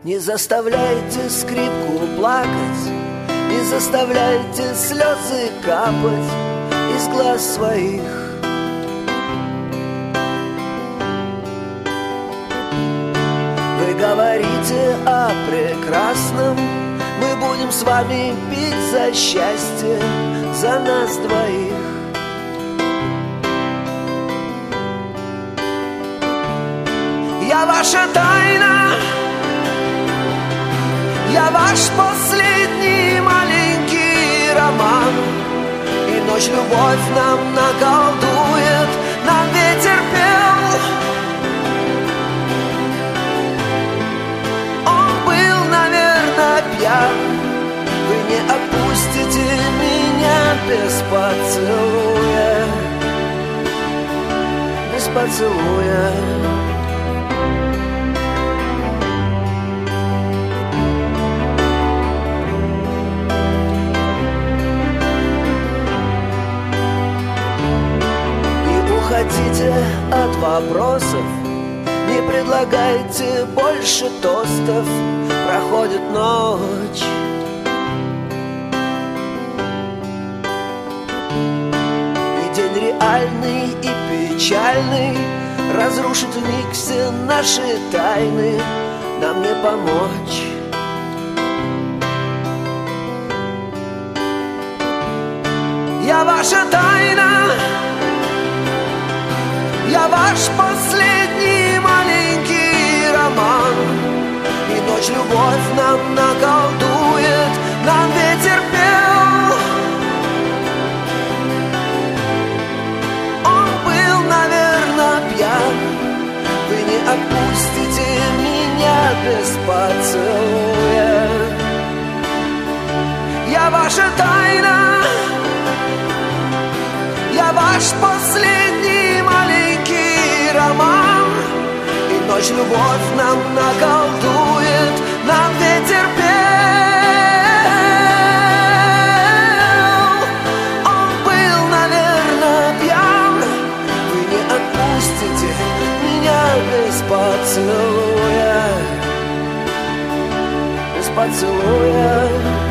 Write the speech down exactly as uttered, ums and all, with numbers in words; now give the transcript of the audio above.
Не заставляйте скрипку плакать, не заставляйте слезы капать из глаз своих. Вы говорите о прекрасном, мы будем с вами пить за счастье, за нас двоих. Я ваша тайна, я ваш последний маленький роман. И ночь любовь нам наколдует, нам ветер пел. Он был, наверное, пьян. Вы не отпустите меня без поцелуя, без поцелуя. Уходите от вопросов, не предлагайте больше тостов. Проходит ночь, и день реальный и печальный разрушит вмиг все наши тайны. Нам не помочь. Я ваша тайна, я ваш последний маленький роман. И ночь любовь нам наколдует, нам ветер пел. Он был, наверное, пьян. Вы не отпустите меня без поцелуя. Я ваша тайна, я ваш последний маленький роман. И ночь любовь нам наколдует, нам ветер пел. Он был, наверное, пьян. Вы не отпустите меня без поцелуя, без поцелуя.